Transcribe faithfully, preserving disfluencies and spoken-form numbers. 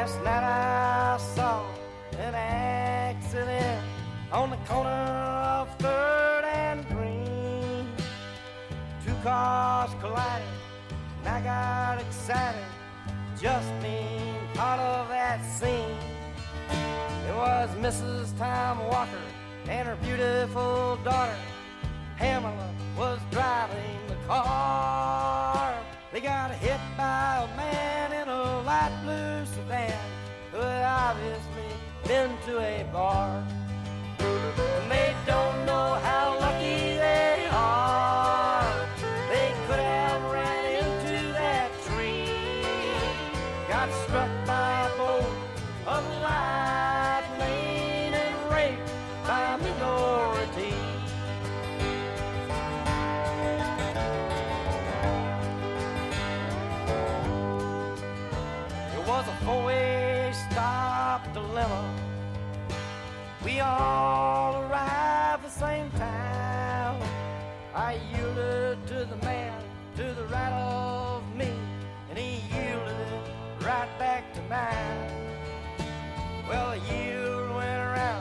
Last night I saw an accident on the corner of Third and Green. Two cars collided and I got excited just being part of that scene. It was Missus Tom Walker and her beautiful daughter Pamela was driving the car. They got hit by a man in a light blue sedan who had obviously been to a bar. And they don't know how lucky they are. They could have ran into that tree, got struck by a bolt of lightning and raped by a minority. It was a four-way stop dilemma